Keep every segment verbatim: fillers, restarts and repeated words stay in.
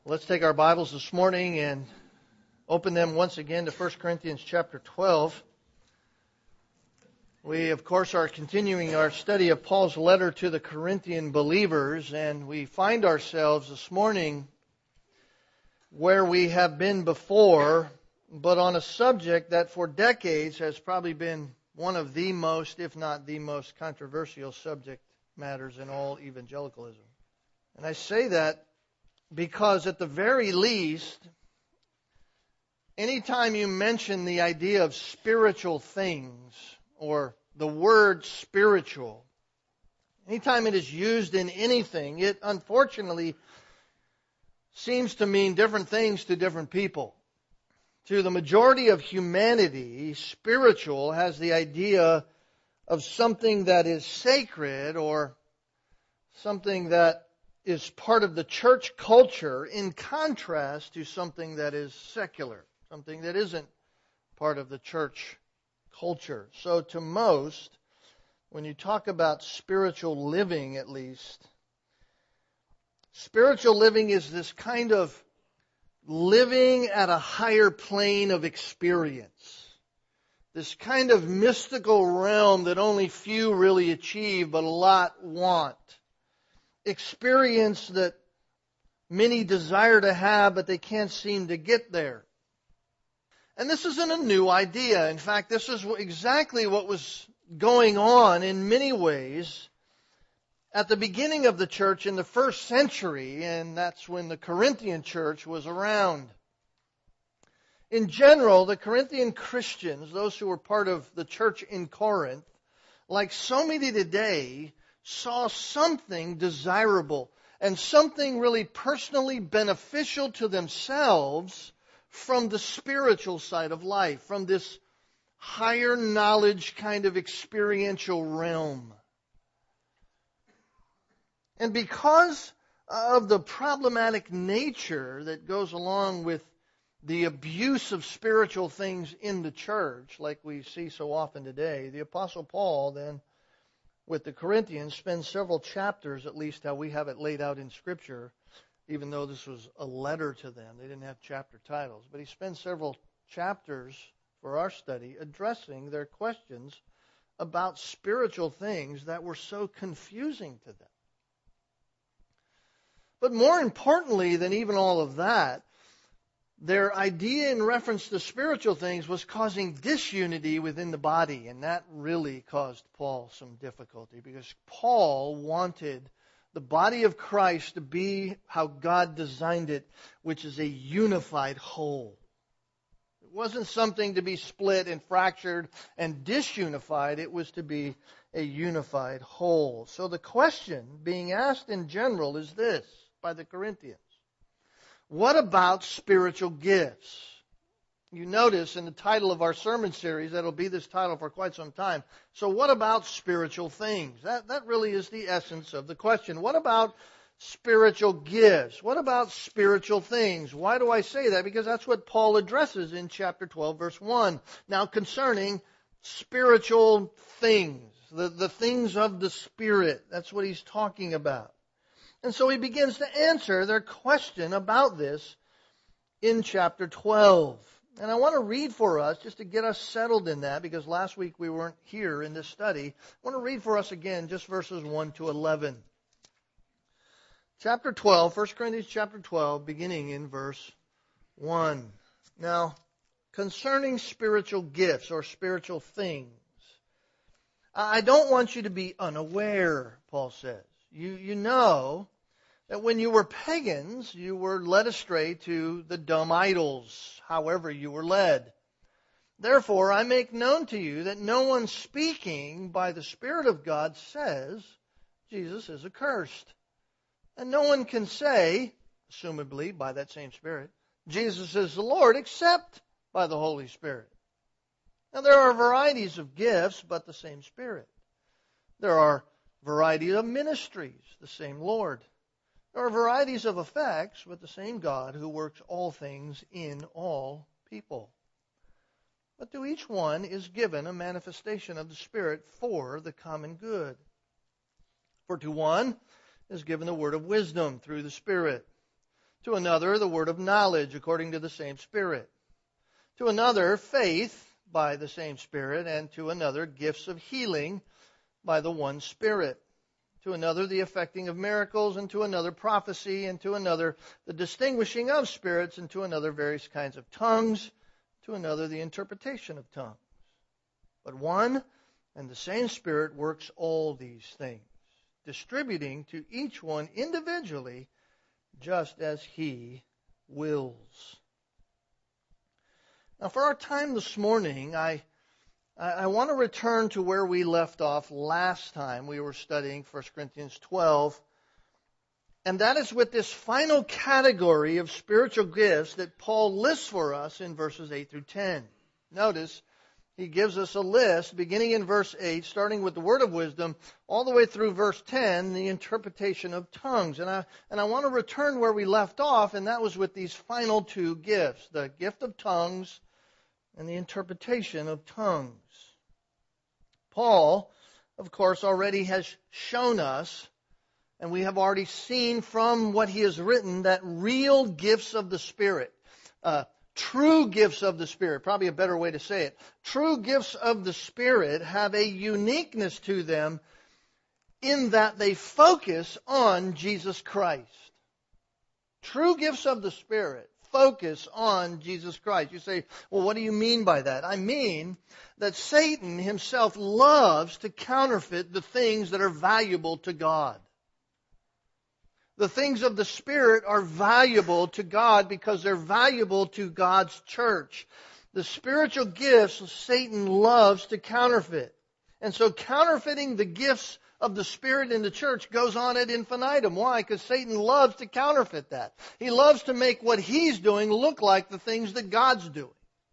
Let's take our Bibles this morning and open them once again to First Corinthians chapter twelve. We, of course, are continuing our study of Paul's letter to the Corinthian believers, and we find ourselves this morning where we have been before, but on a subject that for decades has probably been one of the most, if not the most, controversial subject matters in all evangelicalism. And I say that because at the very least, anytime you mention the idea of spiritual things or the word spiritual, anytime it is used in anything, it unfortunately seems to mean different things to different people. To the majority of humanity, spiritual has the idea of something that is sacred or something that is part of the church culture in contrast to something that is secular, something that isn't part of the church culture. So to most, when you talk about spiritual living at least, spiritual living is this kind of living at a higher plane of experience. This kind of mystical realm that only few really achieve, but a lot want. Experience that many desire to have, but they can't seem to get there. And this isn't a new idea. In fact, this is exactly what was going on in many ways at the beginning of the church in the first century, and that's when the Corinthian church was around. In general, the Corinthian Christians, those who were part of the church in Corinth, like so many today, saw something desirable and something really personally beneficial to themselves from the spiritual side of life, from this higher knowledge kind of experiential realm. And because of the problematic nature that goes along with the abuse of spiritual things in the church, like we see so often today, the Apostle Paul then, with the Corinthians, spends several chapters, at least how we have it laid out in Scripture, even though this was a letter to them. They didn't have chapter titles. But he spends several chapters for our study addressing their questions about spiritual things that were so confusing to them. But more importantly than even all of that, their idea in reference to spiritual things was causing disunity within the body, and that really caused Paul some difficulty because Paul wanted the body of Christ to be how God designed it, which is a unified whole. It wasn't something to be split and fractured and disunified. It was to be a unified whole. So the question being asked in general is this by the Corinthians. What about spiritual gifts? You notice in the title of our sermon series, that'll be this title for quite some time. So what about spiritual things? That, that really is the essence of the question. What about spiritual gifts? What about spiritual things? Why do I say that? Because that's what Paul addresses in chapter twelve, verse one. Now concerning spiritual things, the, the things of the Spirit, that's what he's talking about. And so he begins to answer their question about this in chapter twelve. And I want to read for us, just to get us settled in that, because last week we weren't here in this study. I want to read for us again just verses one to eleven. Chapter twelve, First Corinthians chapter twelve, beginning in verse one. Now, concerning spiritual gifts or spiritual things, I don't want you to be unaware, Paul says. You, you know that when you were pagans, you were led astray to the dumb idols, however you were led. Therefore, I make known to you that no one speaking by the Spirit of God says Jesus is accursed. And no one can say, assumably by that same Spirit, Jesus is the Lord, except by the Holy Spirit. Now, there are varieties of gifts, but the same Spirit. There are varieties of ministries, the same Lord. There are varieties of effects, but the same God who works all things in all people. But to each one is given a manifestation of the Spirit for the common good. For to one is given the word of wisdom through the Spirit. To another, the word of knowledge according to the same Spirit. To another, faith by the same Spirit. And to another, gifts of healing by the one Spirit. To another, the effecting of miracles, and to another, prophecy, and to another, the distinguishing of spirits, and to another, various kinds of tongues, to another, the interpretation of tongues. But one and the same Spirit works all these things, distributing to each one individually just as He wills. Now, for our time this morning, I I want to return to where we left off last time we were studying First Corinthians twelve, and that is with this final category of spiritual gifts that Paul lists for us in verses eight through ten. Notice, he gives us a list beginning in verse eight, starting with the word of wisdom, all the way through verse ten, the interpretation of tongues. And I, and I want to return where we left off, and that was with these final two gifts, the gift of tongues and the interpretation of tongues. Paul, of course, already has shown us, and we have already seen from what he has written, that real gifts of the Spirit, uh, true gifts of the Spirit, probably a better way to say it, true gifts of the Spirit have a uniqueness to them in that they focus on Jesus Christ. True gifts of the Spirit focus on Jesus Christ. You say, well, what do you mean by that? I mean that Satan himself loves to counterfeit the things that are valuable to God. The things of the Spirit are valuable to God because they're valuable to God's church. The spiritual gifts Satan loves to counterfeit. And so counterfeiting the gifts of the Spirit in the church goes on ad infinitum. Why? Because Satan loves to counterfeit that. He loves to make what he's doing look like the things that God's doing.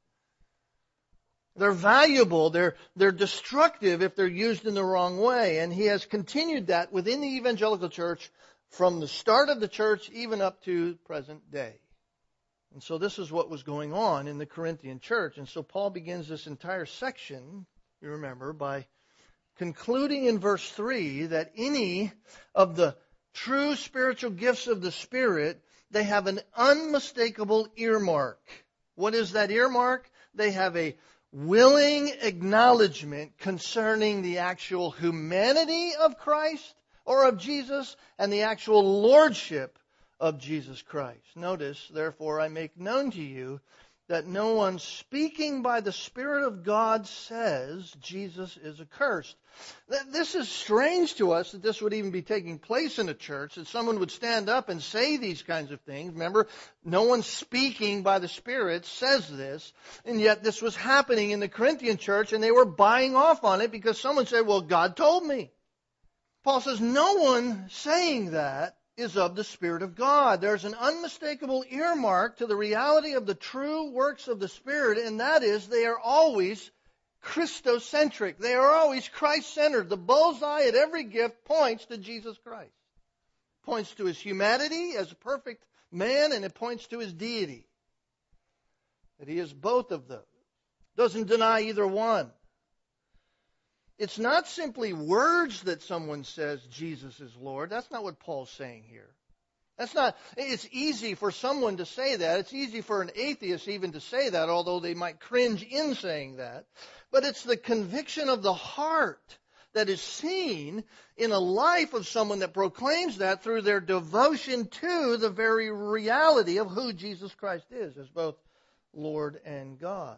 They're valuable, they're, they're destructive if they're used in the wrong way. And he has continued that within the evangelical church from the start of the church even up to present day. And so this is what was going on in the Corinthian church. And so Paul begins this entire section, you remember, by concluding in verse three that any of the true spiritual gifts of the Spirit, they have an unmistakable earmark. What is that earmark? They have a willing acknowledgement concerning the actual humanity of Christ or of Jesus and the actual lordship of Jesus Christ. Notice, therefore, I make known to you that no one speaking by the Spirit of God says Jesus is accursed. This is strange to us that this would even be taking place in a church, that someone would stand up and say these kinds of things. Remember, no one speaking by the Spirit says this, and yet this was happening in the Corinthian church, and they were buying off on it because someone said, well, God told me. Paul says, no one saying that is of the Spirit of God. There's an unmistakable earmark to the reality of the true works of the Spirit, and that is they are always Christocentric. They are always Christ-centered. The bullseye at every gift points to Jesus Christ. It points to His humanity as a perfect man, and it points to His deity. That He is both of those. Doesn't deny either one. It's not simply words that someone says Jesus is Lord. That's not what Paul's saying here. That's not, it's easy for someone to say that. It's easy for an atheist even to say that, although they might cringe in saying that. But it's the conviction of the heart that is seen in a life of someone that proclaims that through their devotion to the very reality of who Jesus Christ is as both Lord and God.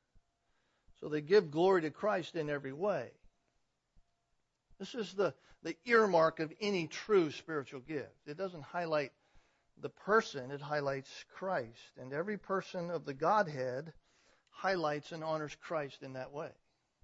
So they give glory to Christ in every way. This is the, the earmark of any true spiritual gift. It doesn't highlight the person, it highlights Christ. And every person of the Godhead highlights and honors Christ in that way.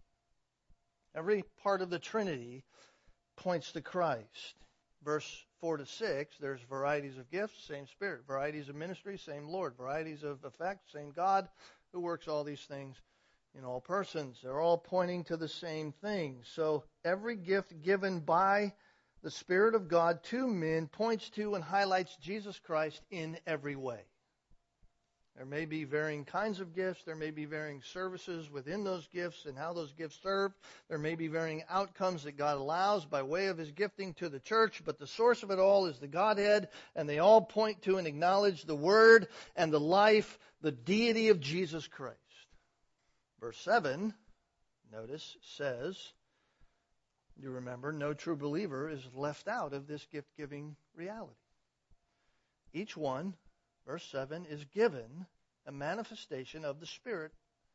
Every part of the Trinity points to Christ. Verse four to six, there's varieties of gifts, same Spirit. Varieties of ministry, same Lord. Varieties of effect, same God who works all these things in all persons. They're all pointing to the same thing. So every gift given by the Spirit of God to men points to and highlights Jesus Christ in every way. There may be varying kinds of gifts. There may be varying services within those gifts and how those gifts serve. There may be varying outcomes that God allows by way of His gifting to the church. But the source of it all is the Godhead, and they all point to and acknowledge the Word and the life, the deity of Jesus Christ. Verse seven, notice, says, you remember, no true believer is left out of this gift-giving reality. Each one, verse seven, is given a manifestation of the Spirit.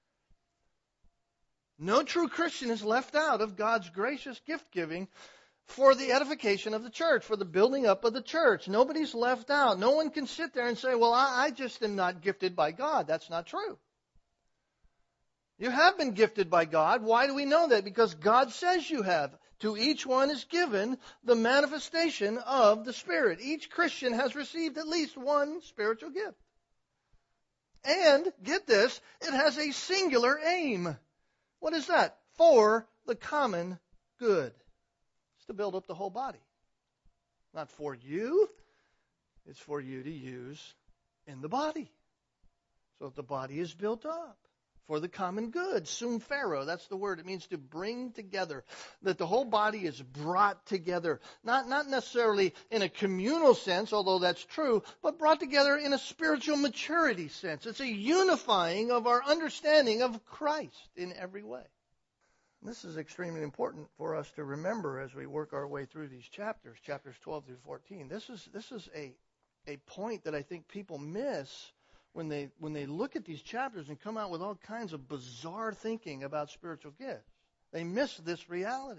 No true Christian is left out of God's gracious gift-giving for the edification of the church, for the building up of the church. Nobody's left out. No one can sit there and say, well, I, I just am not gifted by God. That's not true. You have been gifted by God. Why do we know that? Because God says you have. To each one is given the manifestation of the Spirit. Each Christian has received at least one spiritual gift. And, get this, it has a singular aim. What is that? For the common good. It's to build up the whole body. Not for you. It's for you to use in the body. So that the body is built up. For the common good. Sum pharo, that's the word. It means to bring together. That the whole body is brought together. Not, not necessarily in a communal sense, although that's true, but brought together in a spiritual maturity sense. It's a unifying of our understanding of Christ in every way. And this is extremely important for us to remember as we work our way through these chapters, chapters twelve through fourteen. This is, this is a, a point that I think people miss When they when they look at these chapters and come out with all kinds of bizarre thinking about spiritual gifts. They miss this reality.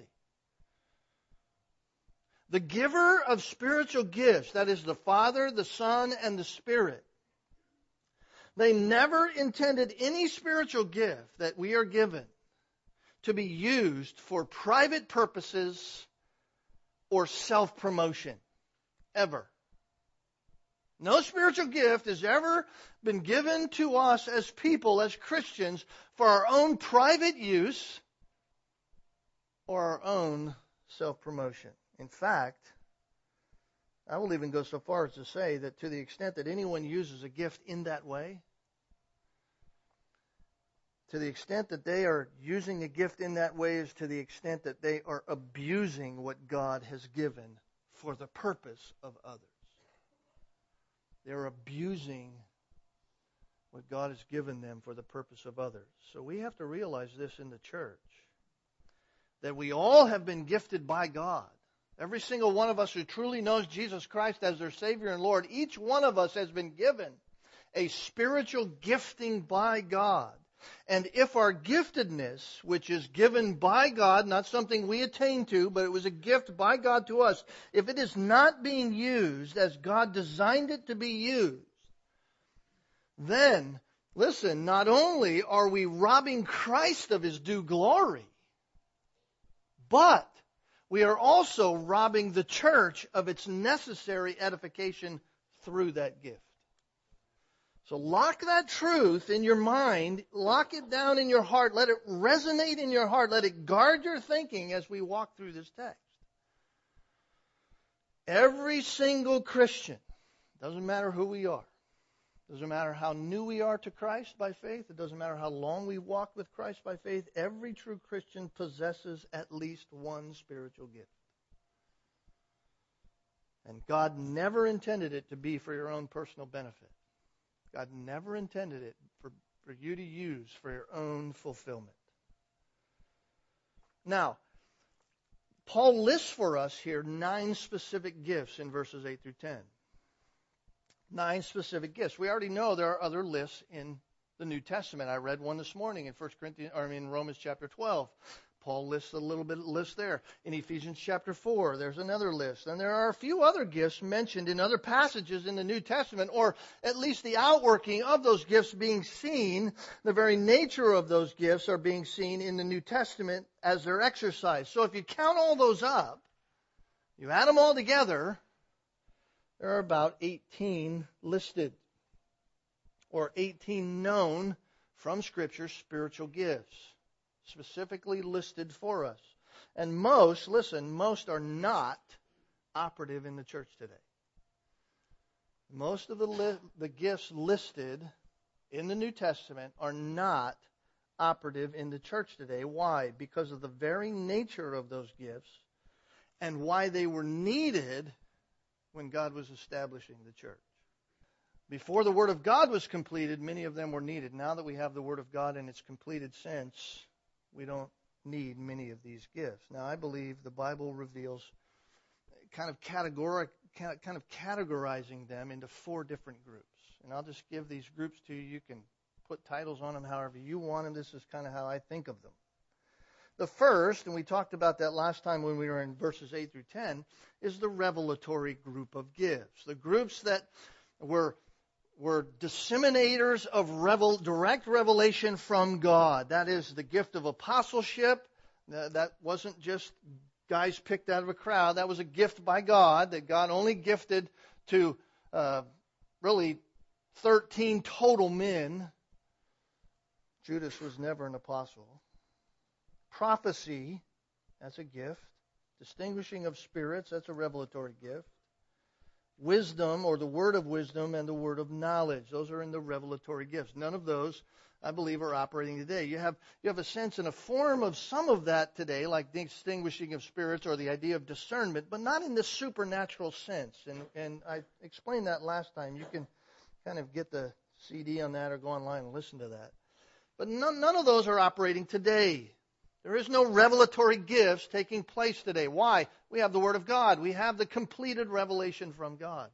The giver of spiritual gifts, that is the Father, the Son, and the Spirit, they never intended any spiritual gift that we are given to be used for private purposes or self-promotion. Ever. No spiritual gift has ever been given to us as people, as Christians, for our own private use or our own self-promotion. In fact, I will even go so far as to say that to the extent that anyone uses a gift in that way, to the extent that they are using a gift in that way is to the extent that they are abusing what God has given for the purpose of others. They're abusing what God has given them for the purpose of others. So we have to realize this in the church, that we all have been gifted by God. Every single one of us who truly knows Jesus Christ as their Savior and Lord, each one of us has been given a spiritual gifting by God. And if our giftedness, which is given by God, not something we attain to, but it was a gift by God to us, if it is not being used as God designed it to be used, then, listen, not only are we robbing Christ of His due glory, but we are also robbing the church of its necessary edification through that gift. So lock that truth in your mind, lock it down in your heart, let it resonate in your heart, let it guard your thinking as we walk through this text. Every single Christian, doesn't matter who we are, doesn't matter how new we are to Christ by faith, it doesn't matter how long we walk with Christ by faith, every true Christian possesses at least one spiritual gift. And God never intended it to be for your own personal benefit. God never intended it for, for you to use for your own fulfillment. Now, Paul lists for us here nine specific gifts in verses eight through ten. Nine specific gifts. We already know there are other lists in the New Testament. I read one this morning in First Corinthians, or I mean Romans chapter twelve. Paul lists a little bit of list there. In Ephesians chapter four, there's another list. And there are a few other gifts mentioned in other passages in the New Testament, or at least the outworking of those gifts being seen, the very nature of those gifts are being seen in the New Testament as they're exercised. So if you count all those up, you add them all together, there are about eighteen listed, or eighteen known from Scripture spiritual gifts, specifically listed for us. And most, listen, most are not operative in the church today. Most of the li- the gifts listed in the New Testament are not operative in the church today. Why? Because of the very nature of those gifts and why they were needed when God was establishing the church. Before the Word of God was completed, many of them were needed. Now that we have the Word of God in its completed sense, we don't need many of these gifts. Now, I believe the Bible reveals kind of categoric, kind of categorizing them into four different groups. And I'll just give these groups to you. You can put titles on them however you want them. This is kind of how I think of them. The first, and we talked about that last time when we were in verses eight through ten, is the revelatory group of gifts. The groups that were were disseminators of revel, direct revelation from God. That is the gift of apostleship. That wasn't just guys picked out of a crowd. That was a gift by God that God only gifted to uh, really thirteen total men. Judas was never an apostle. Prophecy, that's a gift. Distinguishing of spirits, that's a revelatory gift. Wisdom, or the word of wisdom, and the word of knowledge. Those are in the revelatory gifts. None of those, I believe, are operating today. You have you have a sense and a form of some of that today, like distinguishing of spirits or the idea of discernment, but not in the supernatural sense. And and I explained that last time. You can kind of get the C D on that or go online and listen to that. But none, none of those are operating today. There is no revelatory gifts taking place today. Why? We have the Word of God. We have the completed revelation from God.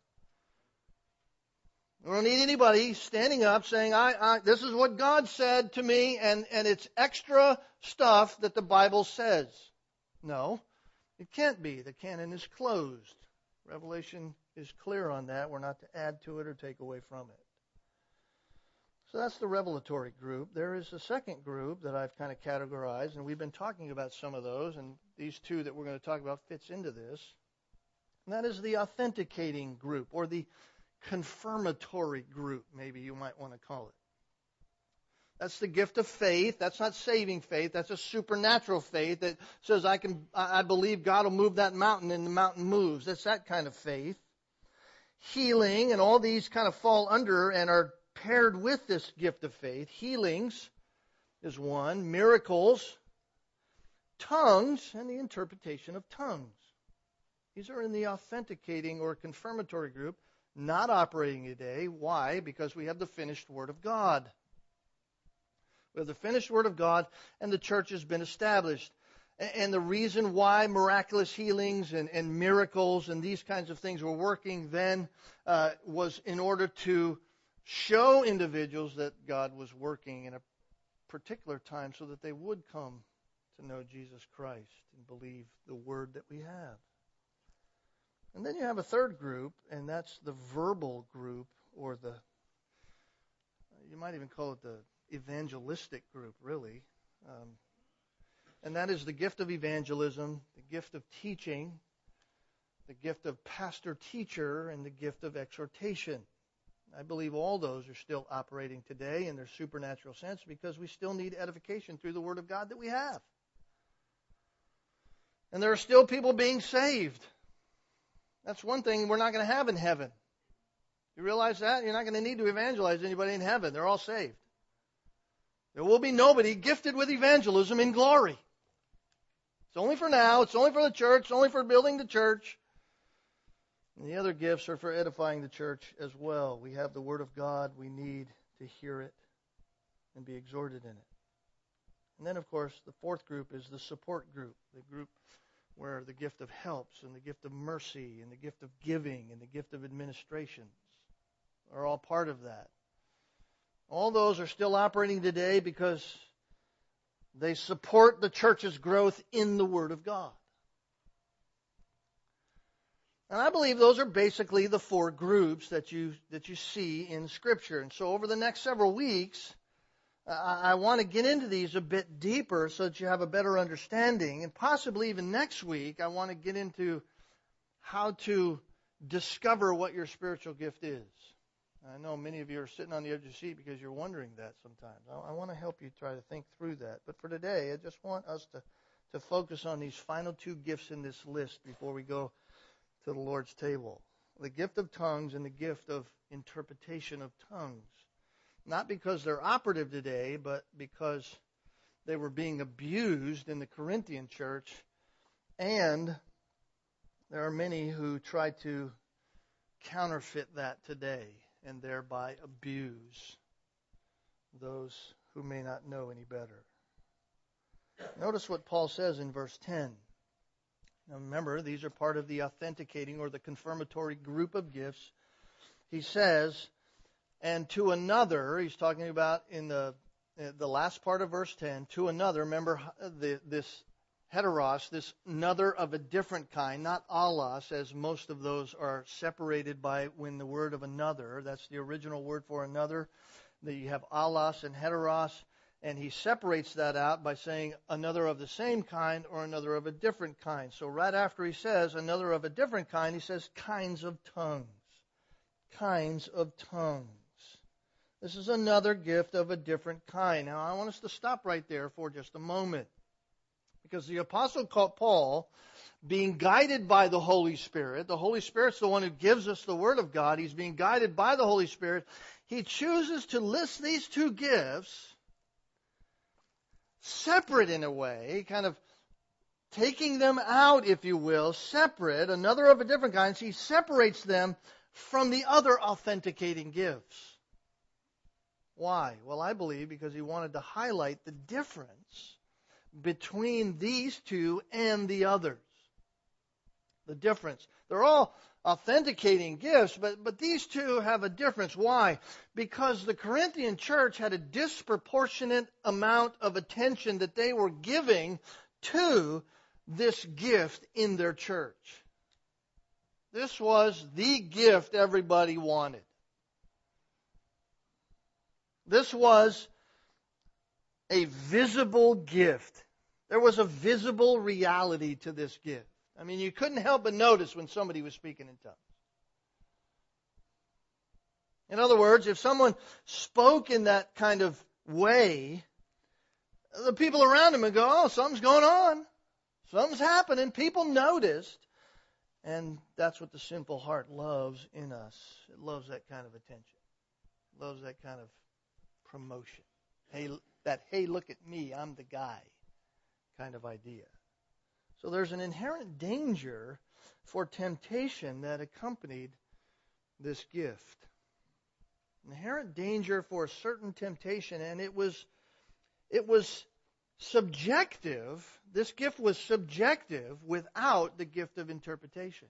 We don't need anybody standing up saying, I, I, this is what God said to me, and, and it's extra stuff that the Bible says. No, it can't be. The canon is closed. Revelation is clear on that. We're not to add to it or take away from it. So that's the revelatory group. There is a second group that I've kind of categorized, and we've been talking about some of those, and these two that we're going to talk about fits into this. And that is the authenticating group, or the confirmatory group, maybe you might want to call it. That's the gift of faith. That's not saving faith. That's a supernatural faith that says I can, I believe God will move that mountain, and the mountain moves. That's that kind of faith. Healing, and all these kind of fall under and are paired with this gift of faith. Healings is one. Miracles, tongues, and the interpretation of tongues. These are in the authenticating or confirmatory group, not operating today. Why? Because we have the finished Word of God. We have the finished Word of God, and the church has been established. And the reason why miraculous healings and, and miracles and these kinds of things were working then uh, was in order to show individuals that God was working in a particular time so that they would come to know Jesus Christ and believe the Word that we have. And then you have a third group, and that's the verbal group, or the, you might even call it the evangelistic group, really. Um, and that is the gift of evangelism, the gift of teaching, the gift of pastor-teacher, and the gift of exhortation. I believe all those are still operating today in their supernatural sense because we still need edification through the Word of God that we have. And there are still people being saved. That's one thing we're not going to have in heaven. You realize that? You're not going to need to evangelize anybody in heaven. They're all saved. There will be nobody gifted with evangelism in glory. It's only for now. It's only for the church. It's only for building the church. And the other gifts are for edifying the church as well. We have the Word of God. We need to hear it and be exhorted in it. And then, of course, the fourth group is the support group, the group where the gift of helps and the gift of mercy and the gift of giving and the gift of administrations are all part of that. All those are still operating today because they support the church's growth in the Word of God. And I believe those are basically the four groups that you that you see in Scripture. And so over the next several weeks, I, I want to get into these a bit deeper so that you have a better understanding. And possibly even next week, I want to get into how to discover what your spiritual gift is. I know many of you are sitting on the edge of your seat because you're wondering that sometimes. I, I want to help you try to think through that. But for today, I just want us to, to focus on these final two gifts in this list before we go to the Lord's table. The gift of tongues and the gift of interpretation of tongues. not because they're operative today, but because they were being abused in the Corinthian church, and there are many who try to counterfeit that today and thereby abuse those who may not know any better. Notice what Paul says in verse ten. Now remember, these are part of the authenticating or the confirmatory group of gifts. He says, and to another, he's talking about in the the last part of verse ten, to another, remember the, this heteros, this another of a different kind, not allos, as most of those are separated by when the word of another, that's the original word for another, that you have allos and heteros, and he separates that out by saying another of the same kind or another of a different kind. So right after he says another of a different kind, he says kinds of tongues. Kinds of tongues. This is another gift of a different kind. Now, I want us to stop right there for just a moment. Because the Apostle Paul, being guided by the Holy Spirit, the Holy Spirit's the one who gives us the Word of God. He's being guided by the Holy Spirit. He chooses to list these two gifts separate in a way, kind of taking them out, if you will, separate, another of a different kind. He separates them from the other authenticating gifts. Why? Well, I believe because he wanted to highlight the difference between these two and the others. The difference. They're all authenticating gifts, but, but these two have a difference. Why? Because the Corinthian church had a disproportionate amount of attention that they were giving to this gift in their church. This was the gift everybody wanted. This was a visible gift. There was a visible reality to this gift. I mean, you couldn't help but notice when somebody was speaking in tongues. In other words, if someone spoke in that kind of way, the people around him would go, oh, something's going on. Something's happening. People noticed. And that's what the sinful heart loves in us. It loves that kind of attention. It loves that kind of promotion. Hey, that, hey, look at me, I'm the guy kind of idea. So there's an inherent danger for temptation that accompanied this gift. Inherent danger for a certain temptation, and it was it was subjective. This gift was subjective without the gift of interpretation.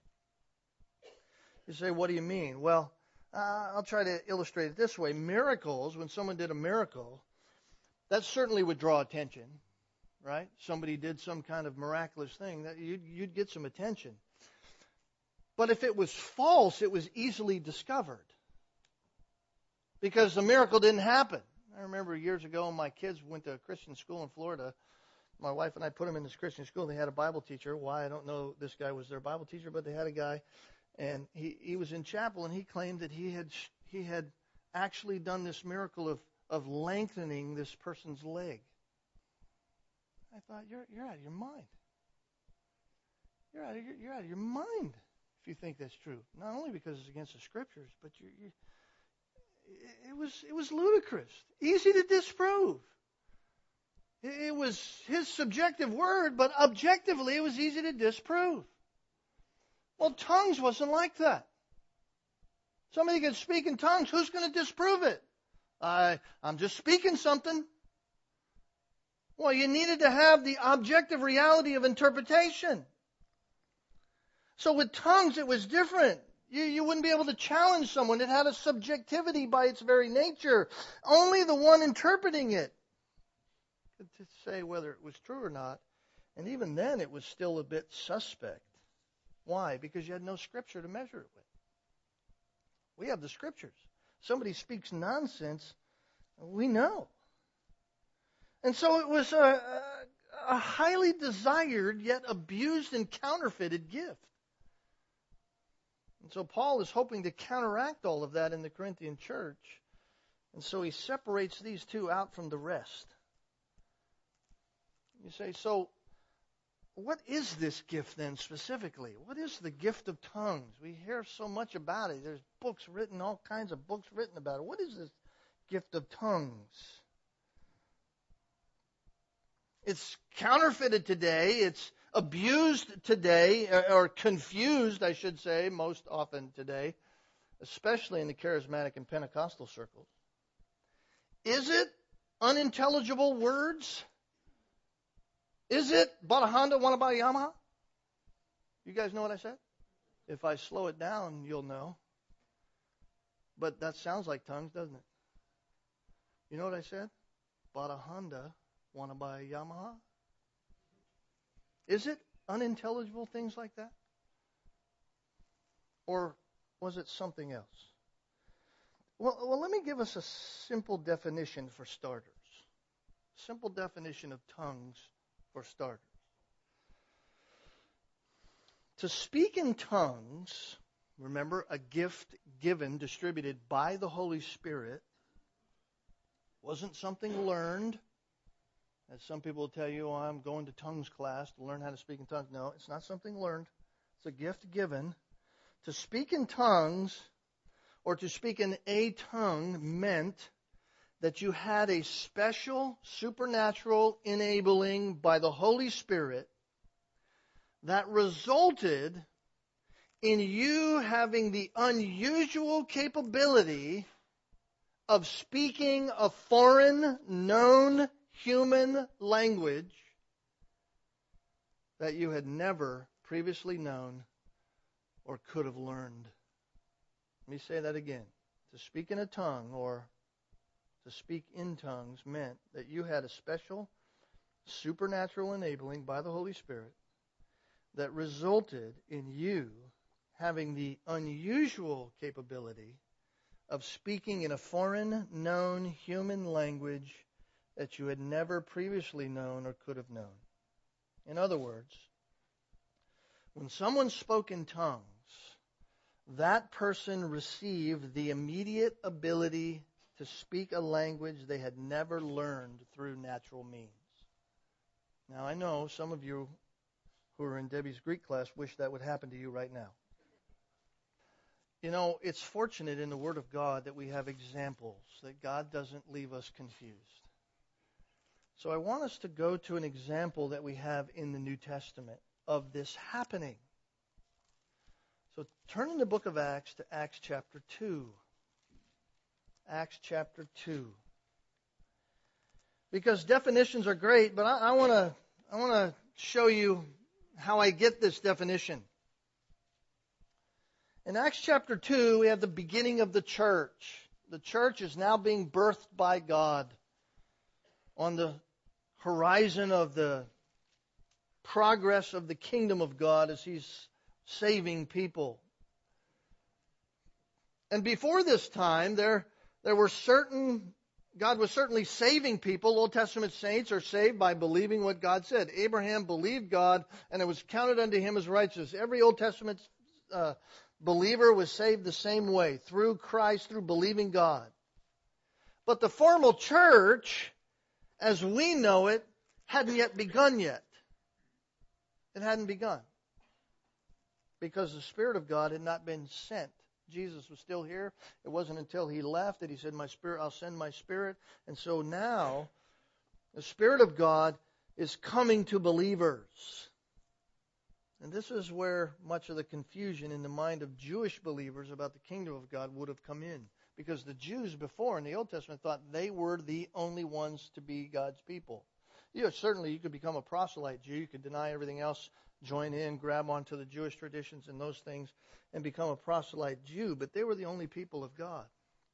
You say, what do you mean? Well, uh, I'll try to illustrate it this way. Miracles, when someone did a miracle, that certainly would draw attention, right? Somebody did some kind of miraculous thing, that you'd, you'd get some attention. But if it was false, it was easily discovered because the miracle didn't happen. I remember years ago, my kids went to a Christian school in Florida. My wife and I put them in this Christian school. They had a Bible teacher. Why? I don't know. This guy was their Bible teacher, but they had a guy, and he, he was in chapel, and he claimed that he had he had actually done this miracle of, of lengthening this person's leg. I thought, you're you're out of your mind. You're out of your, you're out of your mind if you think that's true. Not only because it's against the Scriptures, but you're, you're it was it was ludicrous, easy to disprove. It was his subjective word, but objectively it was easy to disprove. Well, tongues wasn't like that. Somebody could speak in tongues. Who's going to disprove it? I I'm just speaking something. Well, you needed to have the objective reality of interpretation. So with tongues, it was different. You, you wouldn't be able to challenge someone. It had a subjectivity by its very nature. Only the one interpreting it could say whether it was true or not. And even then, it was still a bit suspect. Why? Because you had no Scripture to measure it with. We have the Scriptures. Somebody speaks nonsense, we know. And so it was a, a highly desired yet abused and counterfeited gift. And so Paul is hoping to counteract all of that in the Corinthian church. And so he separates these two out from the rest. You say, so what is this gift then specifically? What is the gift of tongues? We hear so much about it. There's books written, all kinds of books written about it. What is this gift of tongues. It's counterfeited today. It's abused today, or confused, I should say, most often today, especially in the charismatic and Pentecostal circles. Is it unintelligible words? Is it bought a Honda, want to buy a Yamaha? You guys know what I said? If I slow it down, you'll know. But that sounds like tongues, doesn't it? You know what I said? Bought a Honda, want to buy a Yamaha? Is it unintelligible things like that? Or was it something else? Well, well, let me give us a simple definition for starters. Simple definition of tongues for starters. To speak in tongues, remember, a gift given, distributed by the Holy Spirit, wasn't something learned. As some people will tell you, oh, I'm going to tongues class to learn how to speak in tongues. No, it's not something learned. It's a gift given. To speak in tongues, or to speak in a tongue, meant that you had a special, supernatural enabling by the Holy Spirit that resulted in you having the unusual capability of speaking a foreign, known human language that you had never previously known or could have learned. Let me say that again. To speak in a tongue or to speak in tongues meant that you had a special supernatural enabling by the Holy Spirit that resulted in you having the unusual capability of speaking in a foreign, known human language that you had never previously known or could have known. In other words, when someone spoke in tongues, that person received the immediate ability to speak a language they had never learned through natural means. Now, I know some of you who are in Debbie's Greek class wish that would happen to you right now. You know, it's fortunate in the Word of God that we have examples, that God doesn't leave us confused. So I want us to go to an example that we have in the New Testament of this happening. So turn in the book of Acts to Acts chapter two. Acts chapter two. Because definitions are great, but I, I want to I want to show you how I get this definition. In Acts chapter two, we have the beginning of the church. The church is now being birthed by God on the horizon of the progress of the kingdom of God as He's saving people. And before this time, there, there were certain, God was certainly saving people. Old Testament saints are saved by believing what God said. Abraham believed God, and it was counted unto him as righteousness. Every Old Testament uh, believer was saved the same way, through Christ, through believing God. But the formal church, as we know it, hadn't yet begun yet. It hadn't begun. Because the Spirit of God had not been sent. Jesus was still here. It wasn't until He left that He said, "My Spirit, I'll send my Spirit." And so now, the Spirit of God is coming to believers. And this is where much of the confusion in the mind of Jewish believers about the kingdom of God would have come in. Because the Jews before in the Old Testament thought they were the only ones to be God's people. You know, certainly you could become a proselyte Jew. You could deny everything else, join in, grab onto the Jewish traditions and those things, and become a proselyte Jew. But they were the only people of God.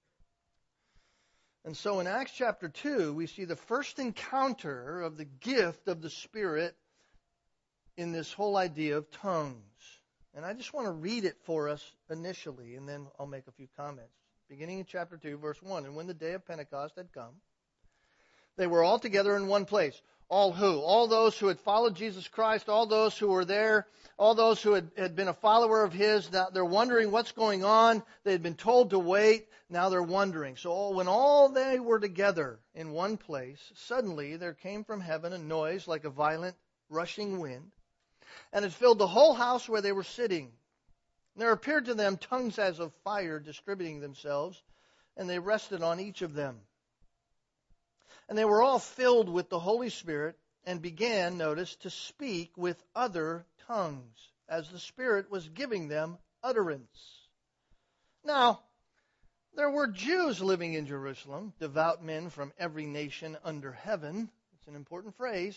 And so in Acts chapter two, we see the first encounter of the gift of the Spirit in this whole idea of tongues. And I just want to read it for us initially, and then I'll make a few comments. Beginning in chapter two, verse one, "And when the day of Pentecost had come, they were all together in one place." All who? All those who had followed Jesus Christ, all those who were there, all those who had, had been a follower of His. Now they're wondering what's going on. They had been told to wait. Now they're wondering. So when all they were together in one place, suddenly there came from heaven a noise like a violent rushing wind, and it filled the whole house where they were sitting. And there appeared to them tongues as of fire distributing themselves, and they rested on each of them. And they were all filled with the Holy Spirit and began, notice, to speak with other tongues as the Spirit was giving them utterance. Now, there were Jews living in Jerusalem, devout men from every nation under heaven. It's an important phrase.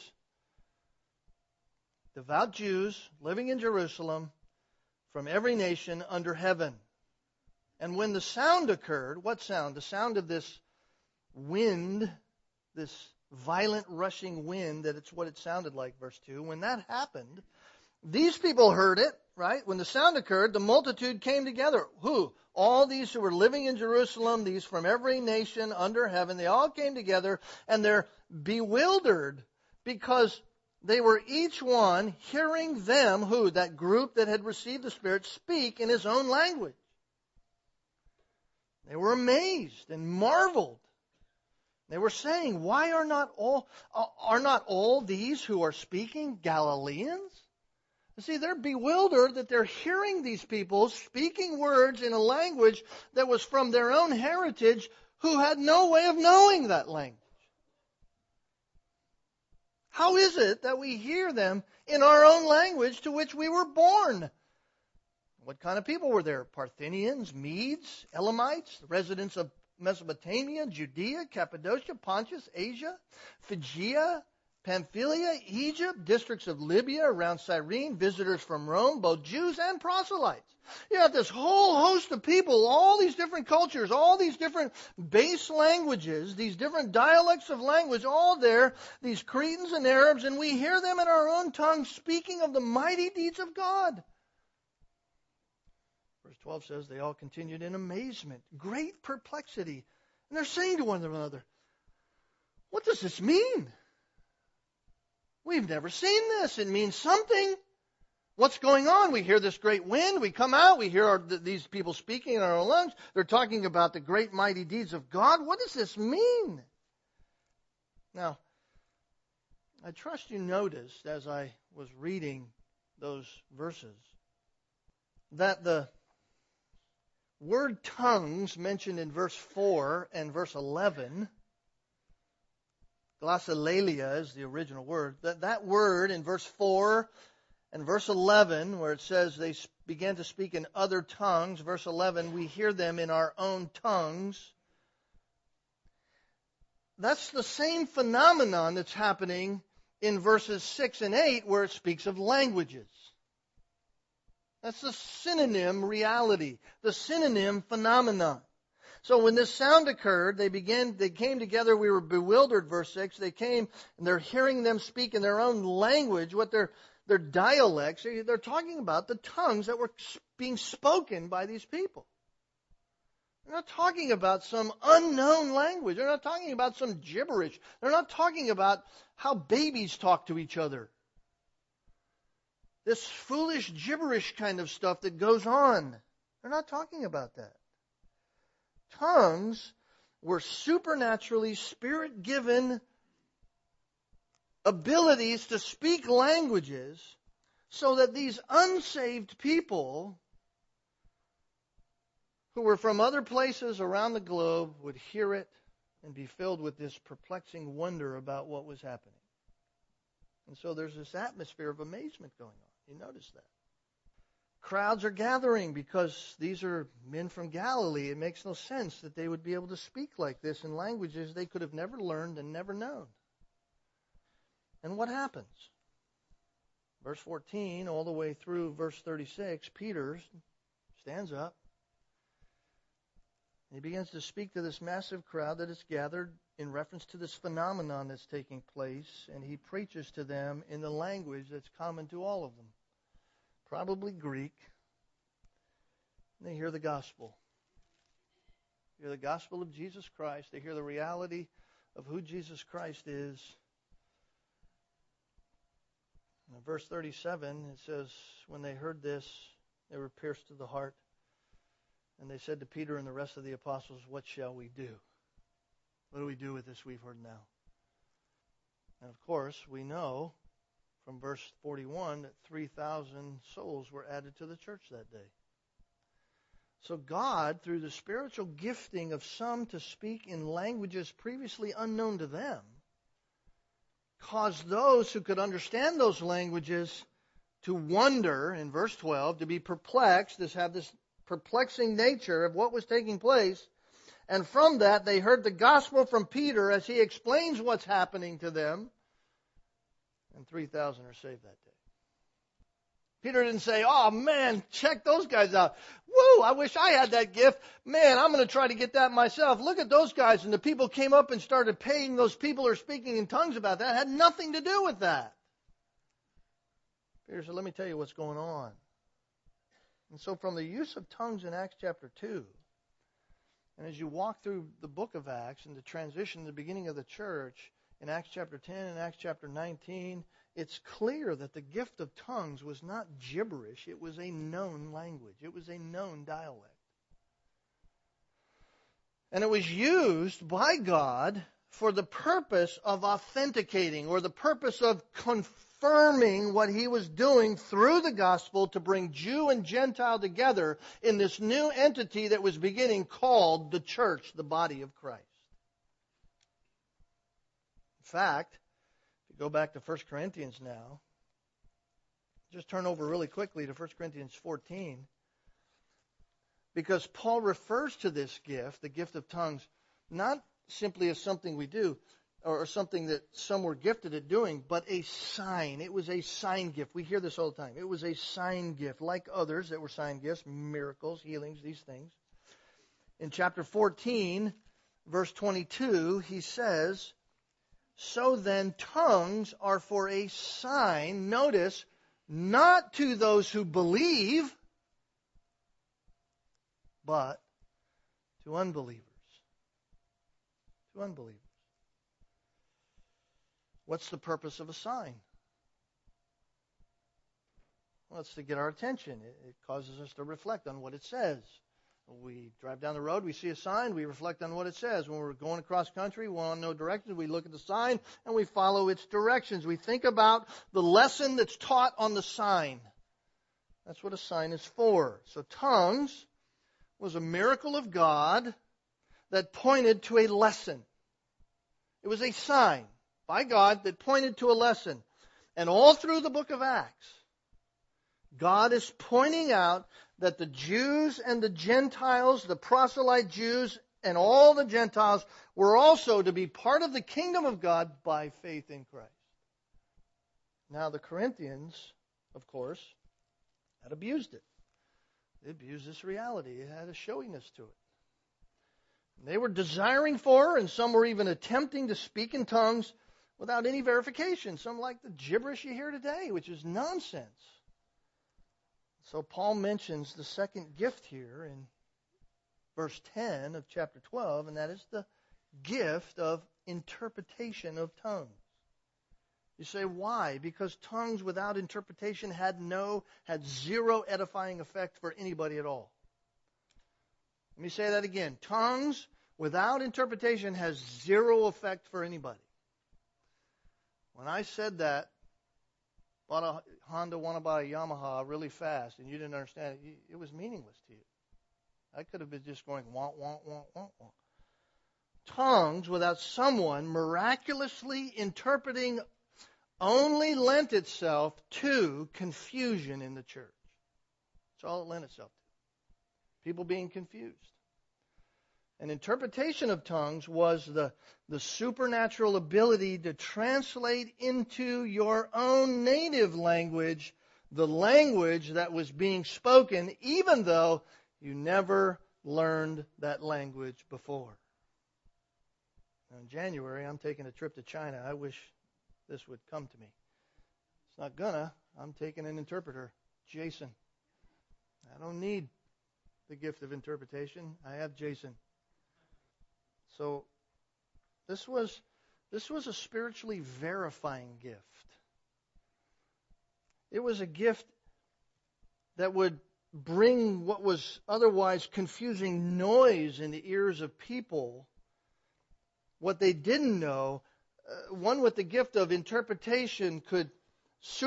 Devout Jews living in Jerusalem from every nation under heaven. And when the sound occurred, what sound? The sound of this wind, this violent rushing wind, that it's what it sounded like, verse two. When that happened, these people heard it, right? When the sound occurred, the multitude came together. Who? All these who were living in Jerusalem, these from every nation under heaven, they all came together, and they're bewildered because they were each one hearing them, who? That group that had received the Spirit, speak in his own language. They were amazed and marveled. They were saying, why are not all are not all these who are speaking Galileans? You see, they're bewildered that they're hearing these people speaking words in a language that was from their own heritage, who had no way of knowing that language. How is it that we hear them in our own language to which we were born? What kind of people were there? Parthians, Medes, Elamites, residents of Mesopotamia, Judea, Cappadocia, Pontus, Asia, Phrygia, Pamphylia, Egypt, districts of Libya around Cyrene, visitors from Rome, both Jews and proselytes. You have this whole host of people, all these different cultures, all these different base languages, these different dialects of language, all there, these Cretans and Arabs, and we hear them in our own tongue speaking of the mighty deeds of God. Verse twelve says, they all continued in amazement, great perplexity. And they're saying to one another, what does this mean? We've never seen this. It means something. What's going on? We hear this great wind. We come out. We hear our, these people speaking in our own language. They're talking about the great mighty deeds of God. What does this mean? Now, I trust you noticed as I was reading those verses that the word tongues mentioned in verse four and verse eleven, glossolalia is the original word. That, that word in verse four and verse eleven, where it says they began to speak in other tongues, verse eleven, we hear them in our own tongues. That's the same phenomenon that's happening in verses six and eight, where it speaks of languages. That's the synonym reality, the synonym phenomenon. So when this sound occurred, they began, they came together, we were bewildered, verse six. They came and they're hearing them speak in their own language, what their, their dialects. They're talking about the tongues that were being spoken by these people. They're not talking about some unknown language. They're not talking about some gibberish. They're not talking about how babies talk to each other. This foolish gibberish kind of stuff that goes on. They're not talking about that. Tongues were supernaturally Spirit-given abilities to speak languages so that these unsaved people who were from other places around the globe would hear it and be filled with this perplexing wonder about what was happening. And so there's this atmosphere of amazement going on. You notice that. Crowds are gathering because these are men from Galilee. It makes no sense that they would be able to speak like this in languages they could have never learned and never known. And what happens? Verse fourteen, all the way through verse thirty-six, Peter stands up. And he begins to speak to this massive crowd that is gathered in reference to this phenomenon that's taking place, and he preaches to them in the language that's common to all of them, probably Greek. And they hear the gospel. They hear the gospel of Jesus Christ. They hear the reality of who Jesus Christ is. In verse thirty-seven, it says, when they heard this, they were pierced to the heart. And they said to Peter and the rest of the apostles, what shall we do? What do we do with this we've heard now? And of course, we know from verse forty-one that three thousand souls were added to the church that day. So God, through the spiritual gifting of some to speak in languages previously unknown to them, caused those who could understand those languages to wonder, in verse twelve, to be perplexed, to have this perplexing nature of what was taking place. And from that, they heard the gospel from Peter as he explains what's happening to them. And three thousand are saved that day. Peter didn't say, oh man, check those guys out. Woo, I wish I had that gift. Man, I'm going to try to get that myself. Look at those guys. And the people came up and started paying those people who are speaking in tongues about that. It had nothing to do with that. Peter said, let me tell you what's going on. And so from the use of tongues in Acts chapter two, and as you walk through the book of Acts and the transition, the beginning of the church, in Acts chapter ten and Acts chapter nineteen, it's clear that the gift of tongues was not gibberish. It was a known language. It was a known dialect. And it was used by God for the purpose of authenticating or the purpose of confirming what He was doing through the gospel to bring Jew and Gentile together in this new entity that was beginning called the church, the body of Christ. In fact, if you go back to First Corinthians now, just turn over really quickly to First Corinthians fourteen, because Paul refers to this gift, the gift of tongues, not simply as something we do, or something that some were gifted at doing, but a sign. It was a sign gift. We hear this all the time. It was a sign gift, like others that were sign gifts, miracles, healings, these things. In chapter fourteen, verse twenty-two, he says, so then tongues are for a sign, notice, not to those who believe, but to unbelievers. To unbelievers. What's the purpose of a sign? Well, it's to get our attention. It, it causes us to reflect on what it says. We drive down the road, we see a sign, we reflect on what it says. When we're going across country, we want to know directions, we look at the sign and we follow its directions. We think about the lesson that's taught on the sign. That's what a sign is for. So tongues was a miracle of God that pointed to a lesson. It was a sign by God that pointed to a lesson. And all through the book of Acts, God is pointing out that the Jews and the Gentiles, the proselyte Jews and all the Gentiles, were also to be part of the kingdom of God by faith in Christ. Now the Corinthians, of course, had abused it. They abused this reality. It had a showiness to it. They were desiring for, and some were even attempting to speak in tongues without any verification. Some like the gibberish you hear today, which is nonsense. So Paul mentions the second gift here in verse ten of chapter twelve, and that is the gift of interpretation of tongues. You say, why? Because tongues without interpretation had no, had zero edifying effect for anybody at all. Let me say that again. Tongues without interpretation has zero effect for anybody. When I said that, bought a Honda, want to buy a Yamaha really fast, and you didn't understand it, it was meaningless to you. I could have been just going, wah, wah, wah, wah, wah. Tongues without someone miraculously interpreting only lent itself to confusion in the church. That's all it lent itself to. People being confused. An interpretation of tongues was the, the supernatural ability to translate into your own native language the language that was being spoken, even though you never learned that language before. Now in January, I'm taking a trip to China. I wish this would come to me. It's not gonna. I'm taking an interpreter, Jason. I don't need the gift of interpretation. I have Jason. So this was this was a spiritually verifying gift. It was a gift that would bring what was otherwise confusing noise in the ears of people. What they didn't know, uh, one with the gift of interpretation could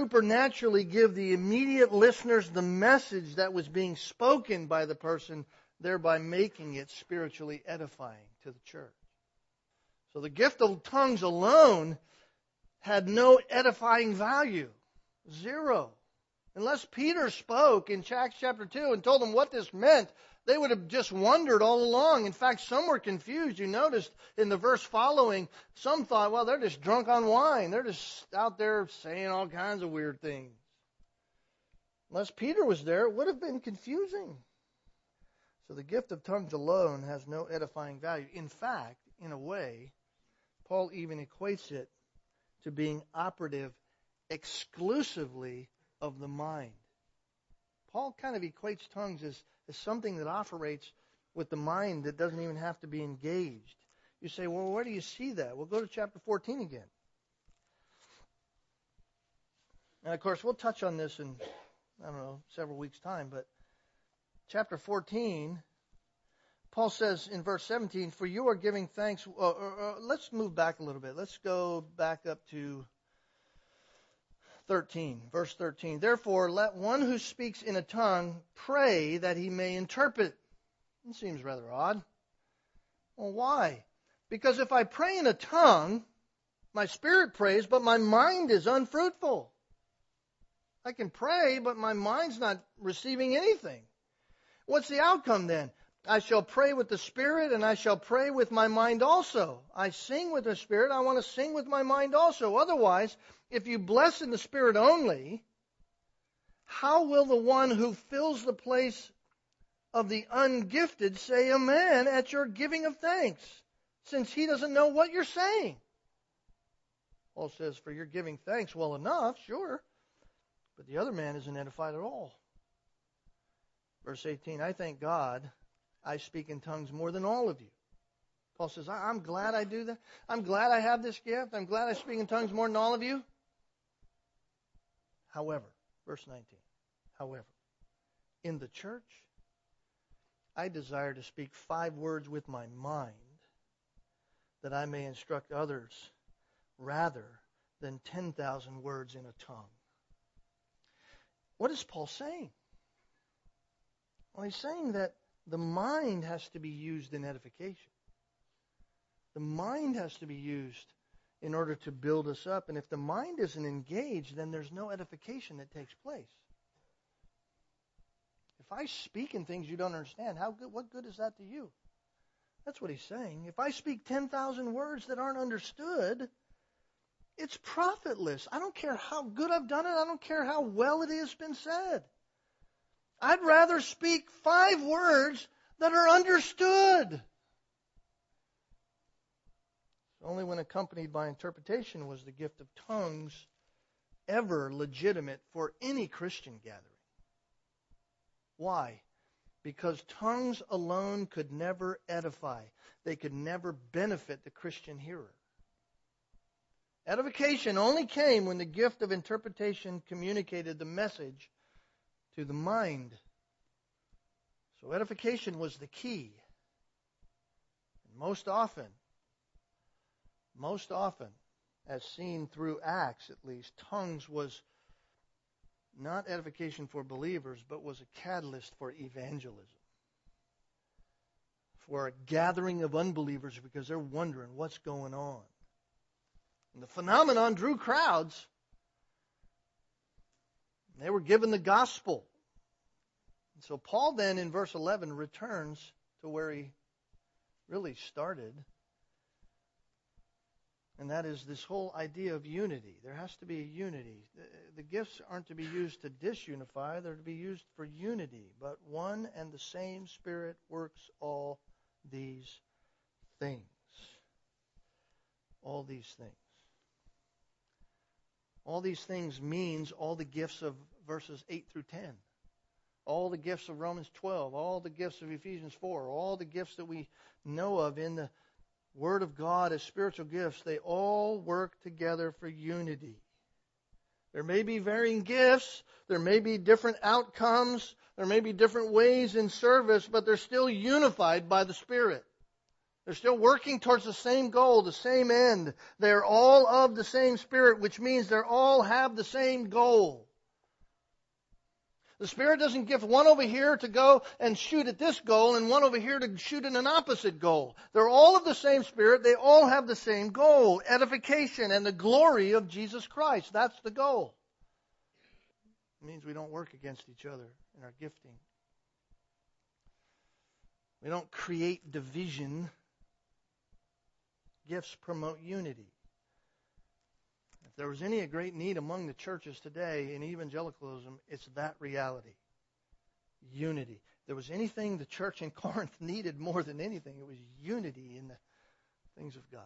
supernaturally give the immediate listeners the message that was being spoken by the person thereby making it spiritually edifying to the church. So the gift of tongues alone had no edifying value. Zero. Unless Peter spoke in Acts chapter two and told them what this meant, they would have just wondered all along. In fact, some were confused. You noticed in the verse following, some thought, well, they're just drunk on wine. They're just out there saying all kinds of weird things. Unless Peter was there, it would have been confusing. So the gift of tongues alone has no edifying value. In fact, in a way, Paul even equates it to being operative exclusively of the mind. Paul kind of equates tongues as, as something that operates with the mind that doesn't even have to be engaged. You say, well, where do you see that? Well, go to chapter fourteen again. And of course, we'll touch on this in, I don't know, several weeks' time, but chapter fourteen, Paul says in verse seventeen, for you are giving thanks. Uh, uh, uh, let's move back a little bit. Let's go back up to thirteen, verse thirteen. Therefore, let one who speaks in a tongue pray that he may interpret. It seems rather odd. Well, why? Because if I pray in a tongue, my spirit prays, but my mind is unfruitful. I can pray, but my mind's not receiving anything. What's the outcome then? I shall pray with the Spirit, and I shall pray with my mind also. I sing with the Spirit, I want to sing with my mind also. Otherwise, if you bless in the Spirit only, how will the one who fills the place of the ungifted say amen at your giving of thanks, since he doesn't know what you're saying? Paul says, for your giving thanks well enough, sure, but the other man isn't edified at all. Verse eighteen, I thank God I speak in tongues more than all of you. Paul says, I'm glad I do that. I'm glad I have this gift. I'm glad I speak in tongues more than all of you. However, verse nineteen, however, in the church, I desire to speak five words with my mind that I may instruct others rather than ten thousand words in a tongue. What is Paul saying? Well, he's saying that the mind has to be used in edification. The mind has to be used in order to build us up. And if the mind isn't engaged, then there's no edification that takes place. If I speak in things you don't understand, how good, what good is that to you? That's what he's saying. If I speak ten thousand words that aren't understood, it's profitless. I don't care how good I've done it. I don't care how well it has been said. I'd rather speak five words that are understood. Only when accompanied by interpretation was the gift of tongues ever legitimate for any Christian gathering. Why? Because tongues alone could never edify. They could never benefit the Christian hearer. Edification only came when the gift of interpretation communicated the message to the mind. So edification was the key. And most often, most often, as seen through Acts at least, tongues was not edification for believers, but was a catalyst for evangelism. For a gathering of unbelievers because they're wondering what's going on. And the phenomenon drew crowds. They were given the gospel. And so Paul then in verse eleven returns to where he really started. And that is this whole idea of unity. There has to be a unity. The, the gifts aren't to be used to disunify. They're to be used for unity. But one and the same Spirit works all these things. All these things. All these things means all the gifts of verses eight through ten. All the gifts of Romans twelve. All the gifts of Ephesians four. All the gifts that we know of in the Word of God as spiritual gifts. They all work together for unity. There may be varying gifts. There may be different outcomes. There may be different ways in service, but they're still unified by the Spirit. They're still working towards the same goal, the same end. They're all of the same Spirit, which means they all have the same goal. The Spirit doesn't gift one over here to go and shoot at this goal and one over here to shoot at an opposite goal. They're all of the same Spirit. They all have the same goal, edification and the glory of Jesus Christ. That's the goal. It means we don't work against each other in our gifting. We don't create division. Gifts promote unity. If there was any a great need among the churches today in evangelicalism, it's that reality. Unity. If there was anything the church in Corinth needed more than anything, it was unity in the things of God.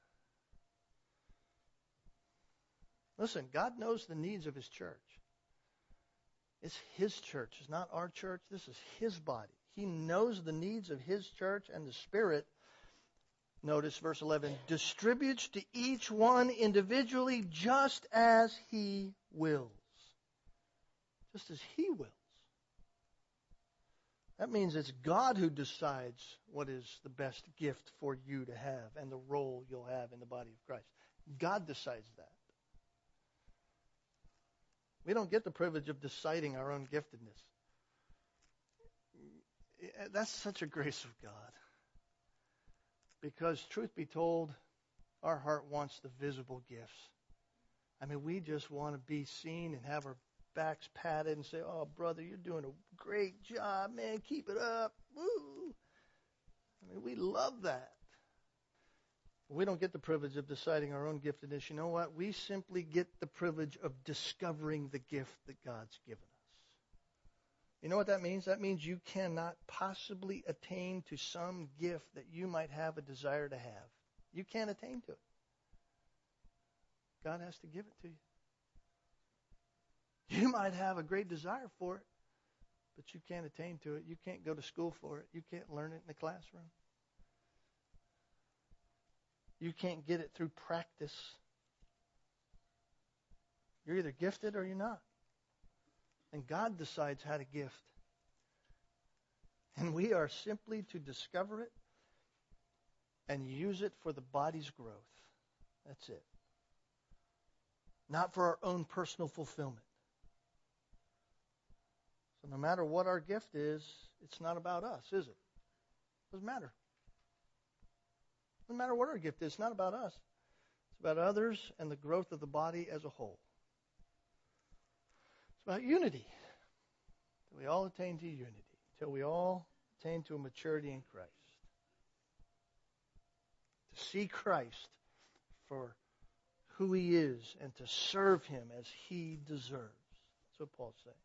Listen, God knows the needs of His church. It's His church. It's not our church. This is His body. He knows the needs of His church, and the Spirit, notice verse eleven, distributes to each one individually just as He wills. Just as He wills. That means it's God who decides what is the best gift for you to have and the role you'll have in the body of Christ. God decides that. We don't get the privilege of deciding our own giftedness. That's such a grace of God. Because, truth be told, our heart wants the visible gifts. I mean, we just want to be seen and have our backs patted and say, oh, brother, you're doing a great job, man. Keep it up. Woo! I mean, we love that. We don't get the privilege of deciding our own giftedness. You know what? We simply get the privilege of discovering the gift that God's given us. You know what that means? That means you cannot possibly attain to some gift that you might have a desire to have. You can't attain to it. God has to give it to you. You might have a great desire for it, but you can't attain to it. You can't go to school for it. You can't learn it in the classroom. You can't get it through practice. You're either gifted or you're not. And God decides how to gift. And we are simply to discover it and use it for the body's growth. That's it. Not for our own personal fulfillment. So no matter what our gift is, it's not about us, is it? Doesn't matter. Doesn't matter what our gift is. It's not about us. It's about others and the growth of the body as a whole. It's about unity. Till we all attain to unity. Till we all attain to a maturity in Christ. To see Christ for who He is and to serve Him as He deserves. That's what Paul's saying.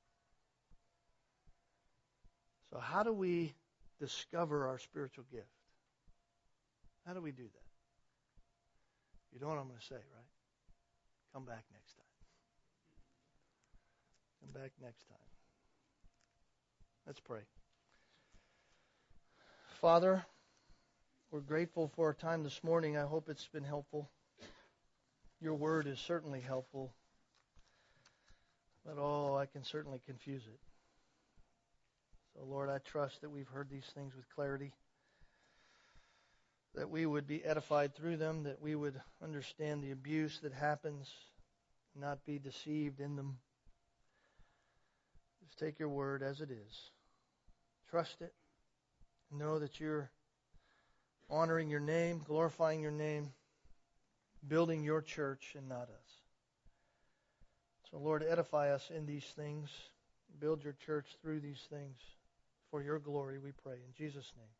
So how do we discover our spiritual gift? How do we do that? You know what I'm going to say, right? Come back next time. Come back next time. Let's pray. Father, we're grateful for our time this morning. I hope it's been helpful. Your word is certainly helpful. But, oh, I can certainly confuse it. So, Lord, I trust that we've heard these things with clarity. That we would be edified through them, that we would understand the abuse that happens, not be deceived in them. Just take your word as it is. Trust it. Know that you're honoring your name, glorifying your name, building your church and not us. So, Lord, edify us in these things. Build your church through these things. For your glory, we pray. In Jesus' name.